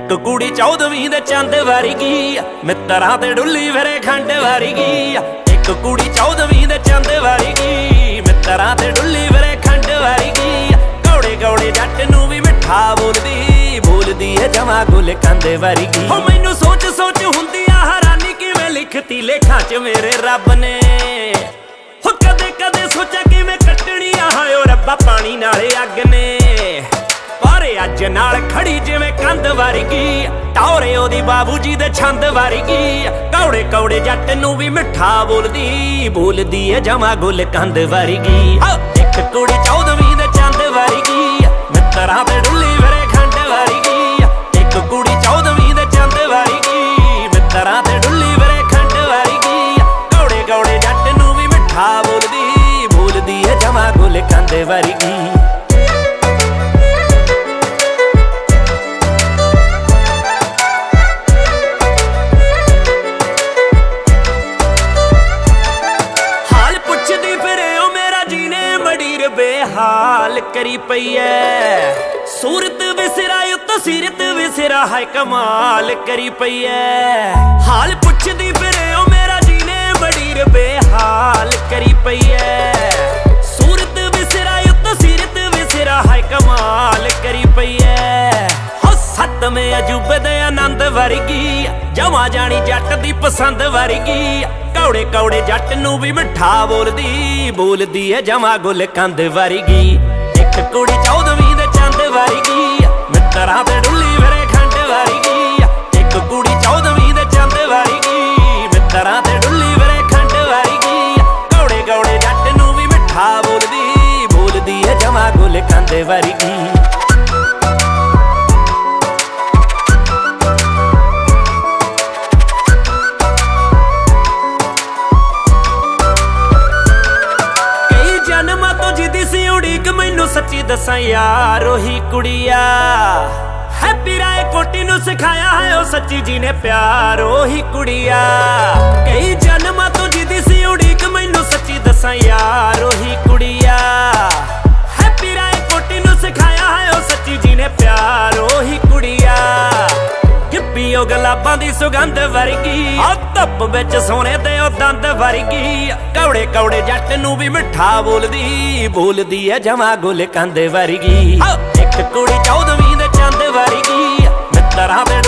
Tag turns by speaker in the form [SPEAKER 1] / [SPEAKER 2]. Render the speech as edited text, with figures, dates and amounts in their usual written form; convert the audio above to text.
[SPEAKER 1] ਇੱਕ ਕੁੜੀ 14ਵੀਂ ਦੇ ਚੰਦ ਵਰਗੀ, ਮਿੱਤਰਾਂ ਤੇ ਡੁੱਲੀ ਫਿਰੇ ਖੰਡ ਵਰਗੀ। ਇੱਕ ਕੁੜੀ 14ਵੀਂ ਦੇ ਚੰਦ ਵਰਗੀ, ਮਿੱਤਰਾਂ ਤੇ ਡੁੱਲੀ ਫਿਰੇ ਖੰਡ ਵਰਗੀ। ਕੌੜੇ ਕੌੜੇ ਜੱਟ ਨੂੰ ਵੀ ਮਿੱਠਾ ਬੋਲਦੀ, ਬੋਲਦੀ ਏ ਜਮਾਂ ਗੁਲ ਕੰਦ ਵਰਗੀ। ਹੋ ਮੈਨੂੰ ਸੋਚ ਸੋਚ ਹੁੰਦੀ ਆ ਹੈਰਾਨੀ, ਕਿਵੇਂ ਲਿਖਤੀ ਲੇਖਾਂ 'ਚ ਮੇਰੇ ਰੱਬ ਨੇ। ਹੋ ਕਦੇ ਕਦੇ ਸੋਚਿਆ ਕਿਵੇਂ ਕੱਟਣੀ ਆ ਓ ਰੱਬਾ ਪਾਣੀ ਨਾਲੇ ਅੱਗ ਨੇ। ਪਰ ਅੱਜ ਨਾਲ ਖੜੀ ਜਿਵੇਂ ਕੰਧ ਵਰਗੀ, ਟੌਰੇ ਉਹਦੀ ਬਾਬੂ ਜੀ ਦੇ ਛੰਦ ਵਰਗੀ। ਕੌੜੇ ਕੌੜੇ ਜੱਟ ਨੂੰ ਵੀ ਮਿੱਠਾ ਬੋਲਦੀ, ਬੋਲਦੀ ਏ ਜਮਾਂ ਗੁਲ ਕੰਦ ਵਰਗੀ। ਇੱਕ ਕੁੜੀ 14ਵੀਂ ਦੇ ਚੰਦ ਵਰਗੀ, ਮਿੱਤਰਾਂ ਤੇ ਡੁੱਲੀ ਫਿਰੇ ਖੰਡ ਵਰਗੀ। ਇੱਕ ਕੁੜੀ 14ਵੀਂ ਦੇ ਚੰਦ ਵਰਗੀ, ਮਿੱਤਰਾਂ ਤੇ ਡੁੱਲੀ ਫਿਰੇ ਖੰਡ ਵਰਗੀ। ਕੌੜੇ ਕੌੜੇ ਜੱਟ ਨੂੰ ਵੀ ਮਿੱਠਾ ਬੋਲਦੀ, ਬੋਲਦੀ ਏ ਜਮਾਂ ਗੁਲ ਕੰਦ ਵਰਗੀ। ਬੇਹਾਲ ਕਰੀ ਪਈ ਐ ਸੂਰਤ ਵਿਸਰਾ ਉੱਤੋਂ ਸੀਰਤ ਵਿਸਰਾ, ਹਾਏ ਕਮਾਲ ਕਰੀ ਪਈ ਐ। ਹਾਲ ਪੁੱਛਦੀ ਫਿਰੇ ਓ ਮੇਰਾ ਜੀਨੇ ਬੜੀ ਬੇਹਾਲ ਕਰੀ ਪਈ ਐ। ਸੂਰਤ ਵਿਸਰਾ ਉੱਤੋਂ ਸੀਰਤ ਵਿਸਰਾ, ਹਾਏ ਕਮਾਲ ਕਰੀ ਪਈ ਐ। ਹੋ ਸੱਤਵੇਂ ਅਜੂਬੇ ਦੇ ਆਨੰਦ ਵਰਗੀ, ਜਮਾਂ ਜਾਣੀ ਜੱਟ ਦੀ ਪਸੰਦ ਵਰਗੀ। ਕੌੜੇ ਕੌੜੇ ਜੱਟ ਨੂੰ ਵੀ ਮਿੱਠਾ ਬੋਲਦੀ, ਬੋਲਦੀ ਏ ਜਮਾਂ ਗੁਲ ਕੰਦ ਵਰਗੀ। ਇੱਕ ਕੁੜੀ 14ਵੀਂ ਦੇ ਚੰਦ ਵਰਗੀ, ਮਿੱਤਰਾਂ ਤੇ ਡੁੱਲੀ ਫਿਰੇ ਖੰਡ ਵਰਗੀ। ਇੱਕ ਕੁੜੀ 14ਵੀਂ ਦੇ ਚੰਦ ਵਰਗੀ, ਮਿੱਤਰਾਂ ਤੇ ਡੁੱਲੀ ਫਿਰੇ ਖੰਡ ਵਰਗੀ। ਕੌੜੇ ਕੌੜੇ ਜੱਟ ਨੂੰ ਵੀ ਮਿੱਠਾ ਬੋਲਦੀ, ਬੋਲਦੀ ਏ ਜਮਾਂ ਗੁਲ ਕੰਦ ਵਰਗੀ। ਮੈਨੂੰ ਸੱਚੀ ਦੱਸਾਂ ਯਾਰ ਉਹੀ ਕੁੜੀਆ, ਹੈਪੀ ਰਾਏ ਕੋਟੀ ਨੂੰ ਸਿਖਾਇਆ ਹੈ ਉਹ ਸੱਚੀ ਜੀ ਨੇ ਪਿਆਰ। ਉਹੀ ਕੁੜੀਆ ਕਈ ਜਨਮਾਂ ਤੋਂ ਜਿੱਦੀ ਸੀ ਉਡੀਕ, ਮੈਨੂੰ ਸੱਚੀ ਦੱਸਾਂ ਯਾਰ ਉਹੀ ਕੁੜੀਆ, ਹੈਪੀ ਰਾਏ ਕੋਟੀ ਨੂੰ ਸਿਖਾਇਆ ਹੈ ਉਹ ਸੱਚੀ ਜੀ ਨੇ ਪਿਆਰ। ਉਹੀ ਕੁੜੀਆ ਗਿੱਪੀ ਉਹ ਗੁਲਾਬਾਂ ਦੀ ਸੁਗੰਧ ਵਰਗੀ, ਆ ਧੁੱਪ ਵਿੱਚ ਸੋਨੇ ਤੇ ਉਹ ਦੰਦ ਵਰਗੀ। ਕੌੜੇ ਕੌੜੇ ਜੱਟ ਨੂੰ ਵੀ ਮਿੱਠਾ ਬੋਲਦੀ, ਬੋਲਦੀ ਏ ਜਮਾਂ ਗੁਲ ਕੰਦ ਵਰਗੀ। ਇੱਕ ਕੁੜੀ 14ਵੀਂ ਦੇ ਚੰਦ ਵਰਗੀ, ਮਿੱਤਰਾਂ ਤੇ